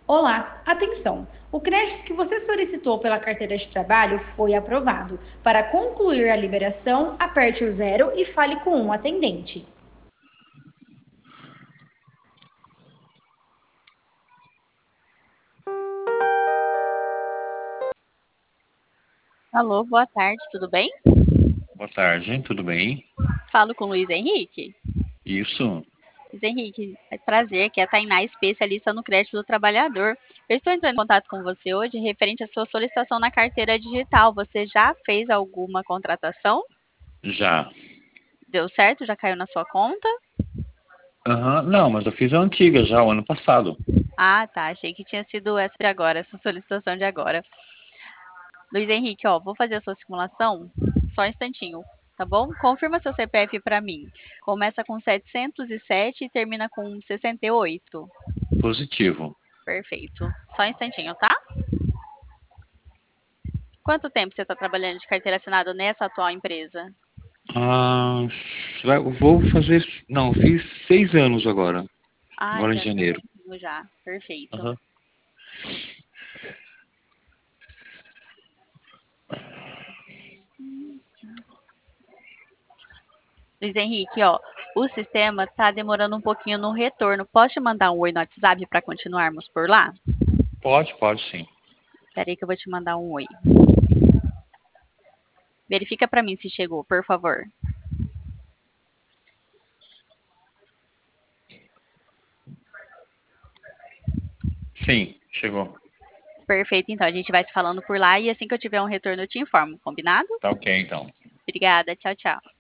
Olá, atenção! O crédito que você solicitou pela carteira de trabalho foi aprovado. Para concluir a liberação, aperte o zero e fale com um atendente. Alô, boa tarde, tudo bem? Boa tarde, tudo bem? Falo com o Luiz Henrique. Isso, Luiz Henrique, é prazer, que é a Tainá, especialista no crédito do trabalhador. Eu estou entrando em contato com você hoje referente à sua solicitação na carteira digital. Você já fez alguma contratação? já. Deu certo? Já caiu na sua conta? Aham, não, mas eu fiz a antiga já, o ano passado. Ah, tá. Achei que tinha sido essa de agora, essa solicitação de agora. Luiz Henrique, ó, vou fazer a sua simulação só um instantinho, tá bom? Confirma seu CPF para mim. Começa com 707 e termina com 68. Positivo. Perfeito. Só um instantinho, tá? Quanto tempo você está trabalhando de carteira assinada nessa atual empresa? Ah, eu vou fazer. Não, fiz 6 anos agora. Ah, Agora em já tem um janeiro. tempinho já. Perfeito. Aham. Luiz Henrique, ó, o sistema tá demorando um pouquinho no retorno. Posso te mandar um oi no WhatsApp para continuarmos por lá? Pode sim. Espera aí que eu vou te mandar um oi. Verifica para mim se chegou, por favor. Sim, chegou. Perfeito, então a gente vai se falando por lá e assim que eu tiver um retorno eu te informo, combinado? Tá ok, então. Obrigada, tchau, tchau.